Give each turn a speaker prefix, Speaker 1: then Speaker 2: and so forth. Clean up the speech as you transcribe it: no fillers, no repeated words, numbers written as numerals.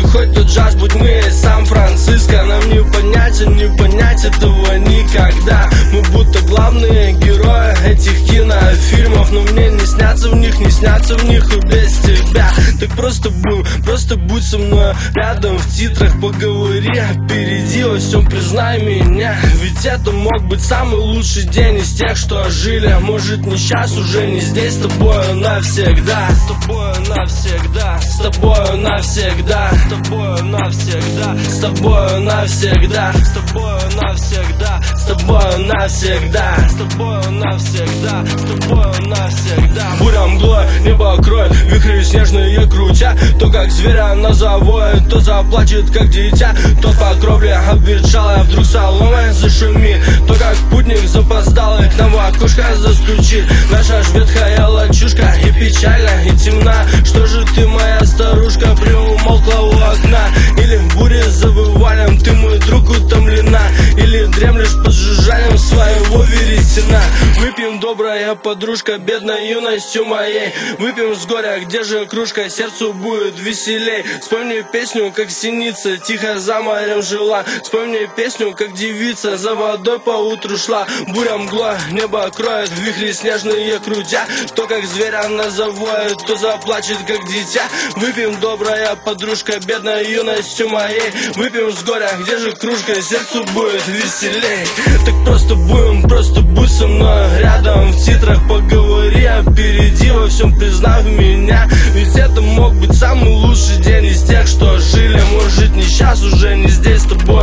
Speaker 1: Слушай хоть тот джаз, будь мы из Сан-Франциско. Нам не понять этого никогда. Мы будто главные герои этих кинофильмов, но мне не снятся в них и без тебя. Так просто будь со мной рядом, в титрах поговори, опереди во всем, признай меня. Ведь это мог быть самый лучший день из тех, что жили. Может не сейчас, уже не здесь, с тобою навсегда. С тобою навсегда, с тобою навсегда, с тобою навсегда, с тобою навсегда, с тобою навсегда, с тобою навсегда, с тобою навсегда, с тобою навсегда. Буря мглой, небо кроет, вихри снежные крутя. То как зверя она завоет, то заплачет как дитя. То по кровле обветшалая, вдруг соломой зашумит. То как путник запоздалый, к нам в окошко застучит. Наша ж ветхая лачушка и печальна, и темна. Что же ты, моя старушка, приумолкла у окна? Или в буре завыванием ты, мой друг, утомлена? Или дремлешь под жужжанием своего веретена? Выпьем, добрая подружка, бедной юностью моей. Выпьем с горя, где же кружка, сердцу будет веселей. Вспомни песню, как синица тихо за морем жила. Вспомни песню, как девица за водой по утру шла. Буря мгла, небо кроет, вихри снежные крутя. То как зверь она завоет, то заплачет как дитя. Выпьем, добрая подружка, бедной юностью моей. Выпьем с горя, где же кружка, сердцу будет веселей. Так просто будь со мной рядом, в титрах поговори, опереди во всем, признав меня. Ведь это мог быть самый лучший день из тех, что жили. Может не сейчас, уже не здесь, с тобой